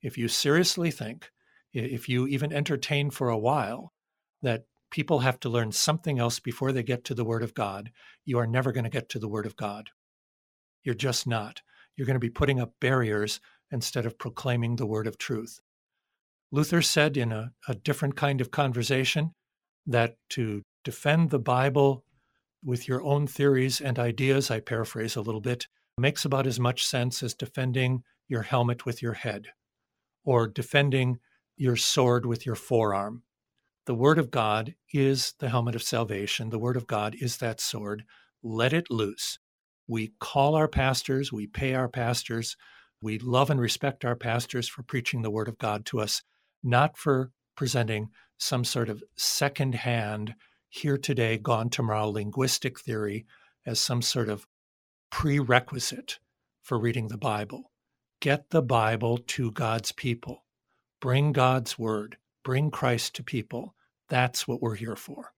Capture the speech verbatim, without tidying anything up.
If you seriously think, if you even entertain for a while, that people have to learn something else before they get to the Word of God, you are never going to get to the Word of God. You're just not. You're going to be putting up barriers instead of proclaiming the word of truth. Luther said in a, a different kind of conversation that to defend the Bible with your own theories and ideas, I paraphrase a little bit, makes about as much sense as defending your helmet with your head or defending your sword with your forearm. The Word of God is the helmet of salvation. The Word of God is that sword. Let it loose. We call our pastors, we pay our pastors, we love and respect our pastors for preaching the Word of God to us, not for presenting some sort of second-hand, here today, gone tomorrow linguistic theory as some sort of prerequisite for reading the Bible. Get the Bible to God's people. Bring God's Word. Bring Christ to people. That's what we're here for.